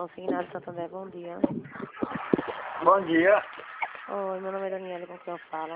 Consignado Santander, bom dia. Bom dia. Oi, meu nome é Daniela, com quem eu falo?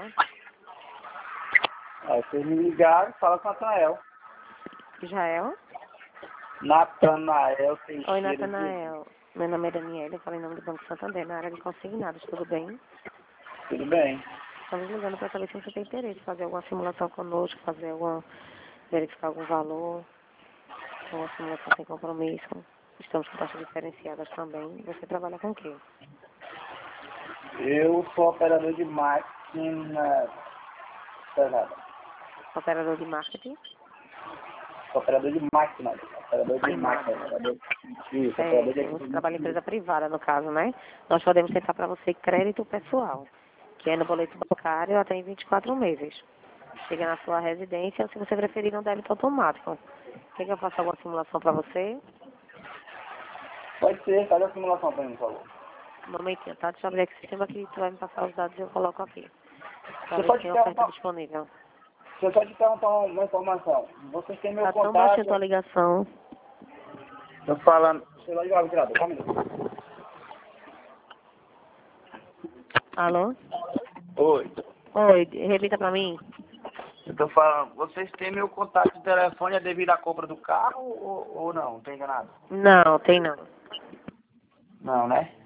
Vocês me ligaram, fala com o Natanael. Israel? Natanael Teixeira. Oi, Natanael. Meu nome é Daniela, eu falo em nome do Banco Santander, na área de consignados, tudo bem? Tudo bem. Estamos ligando para saber se você tem interesse em fazer alguma simulação conosco, verificar algum valor, alguma simulação sem compromisso. Estamos com taxas diferenciadas também. Você trabalha com o quê? Eu sou operador de máquina pesada. Operador de marketing? Sou operador de máquina. Operador de máquina. Isso, operador de Você trabalha em empresa privada, no caso, né? Nós podemos tentar para você crédito pessoal, que é no boleto bancário até em 24 meses. Chega na sua residência, se você preferir, no débito automático. Quer que eu faça alguma simulação para você? Pode ser, faz a simulação para mim, por favor. Um momentinho, tá? Deixa eu abrir aqui o sistema que tu vai me passar os dados e eu coloco aqui. Para Você ver se pode tem oferta perguntar, disponível. você pode perguntar uma informação. Vocês têm meu Tá tão baixa a contato. tua ligação. Tô falando. Você vai ligar o ventilador, calma um minuto. Alô? Oi. Oi, repita para mim. Eu tô falando, vocês têm meu contato de telefone devido à compra do carro ou não? Não tem enganado? Não, tem não. Não, né?